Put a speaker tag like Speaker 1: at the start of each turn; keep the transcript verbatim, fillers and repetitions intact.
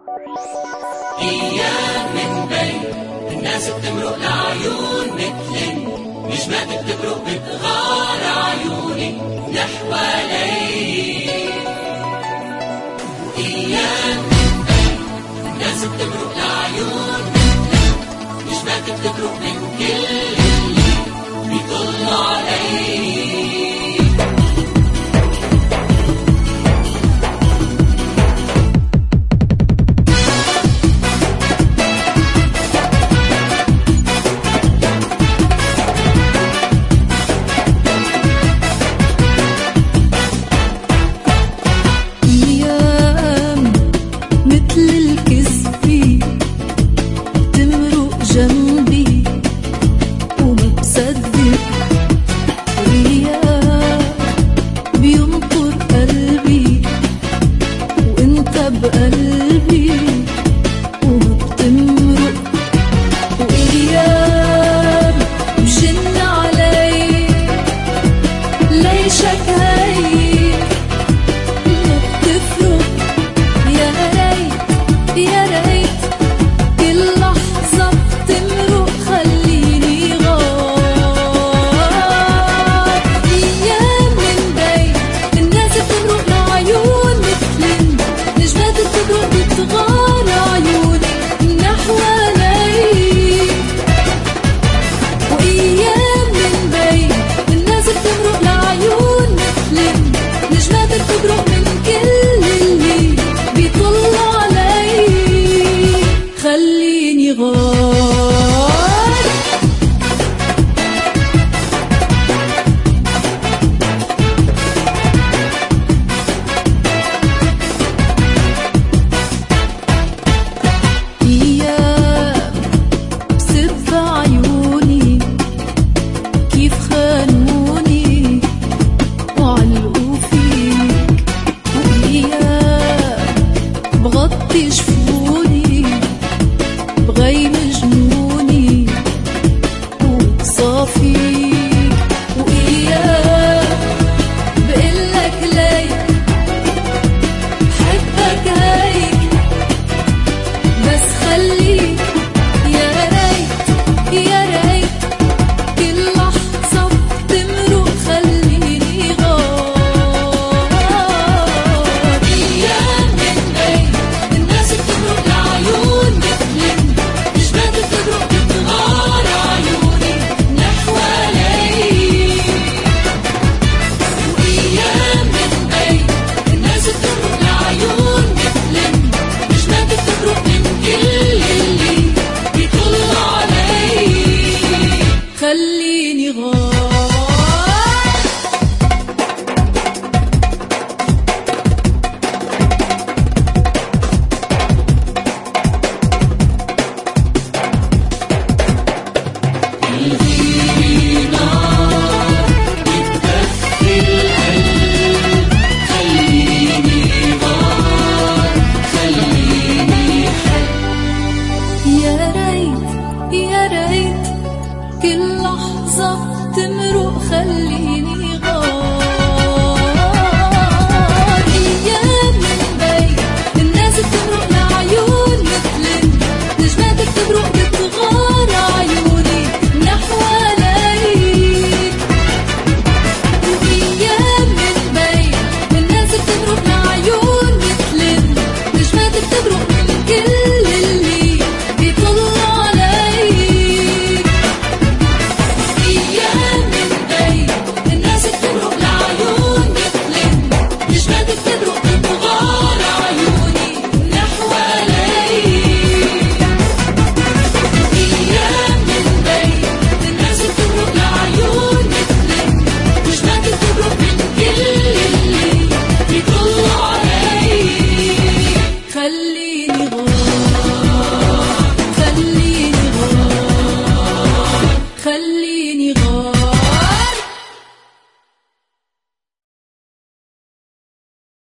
Speaker 1: أيام من بين الناس بتمرق لعيون مثلن، نجمات بتبرق بتغار عيوني نحوالي. وأيام من بين الناس بتمرق لعيون مثلن، نجمات بتبرق من كل اللي بيطل علي.
Speaker 2: جنبي وما بصدق، وياه بينطر قلبي وانت بقلبي وما بتمرق، وياه بجن علي ليشك هيك ما بتفرق. يا ريت يا ريت كل لحظة تمرق خليني غار. أيام من بين الناس بتمرق لعيون مثلن، نجمات بتبرق بتغار عيوني نحوالي. وأيام من بين الناس بتمرق لعيون مثلن، نجمات بتبرق من كل اللي بيطلع علي خليني غار. أيام بسب عيوني كيف خانوني وعلقوا فيك، وأيام بغطي